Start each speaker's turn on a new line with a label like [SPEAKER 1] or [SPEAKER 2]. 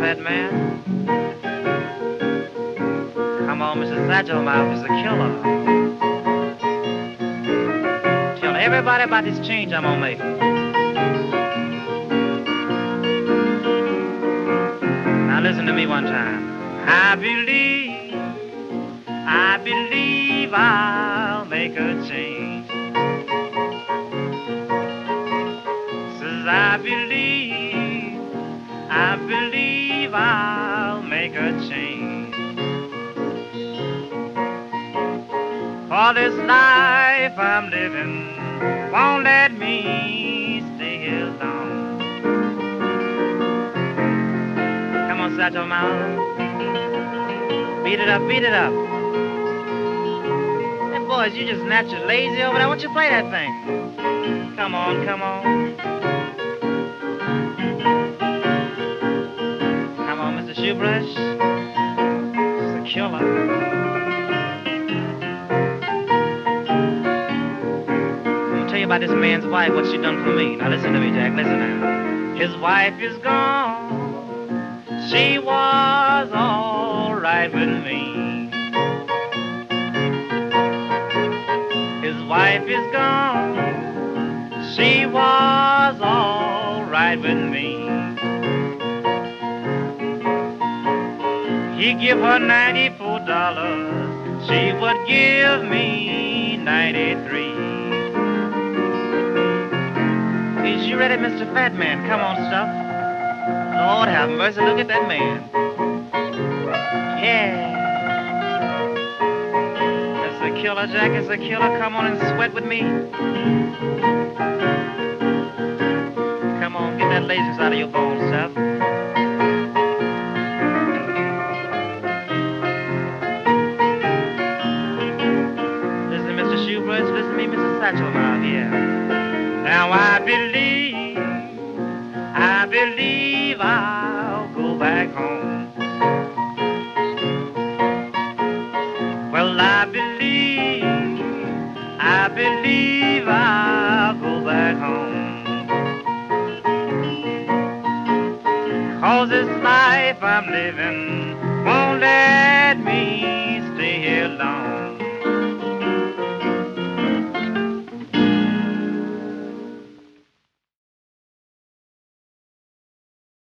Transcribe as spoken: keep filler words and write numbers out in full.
[SPEAKER 1] Fat Man. Come on, Missus Satchel Mouth is a killer. Tell everybody about this change I'm gonna make. Now listen to me one time. I believe, I believe I'll make a change. Says I believe, I believe I'll make a change. For this life I'm living won't let me stay here long. Come on, Satchel Mouth. Beat it up, beat it up. Hey, boys, you just naturally lazy over there. Why don't you play that thing? Come on, come on. Come on, Mister Shoebrush. It's a killer. Tell you about this man's wife, what she done for me. Now listen to me, Jack, listen now. His wife is gone. She was all right with me. His wife is gone. She was all right with me. He give her ninety-four dollars. She would give me ninety-three. Is you ready, Mister Fat Man? Come on, stuff. Lord have mercy, look at that man. Yeah. It's a killer, Jack, it's a killer. Come on and sweat with me. Come on, get that laziness out of your bones, stuff. Listen to Mister Shoebrush, listen to me, Mister Satchel Mouth, yeah. Now I believe, I believe I'll go back home. Well, I believe, I believe I'll go back home. 'Cause this life I'm living won't let me stay here long.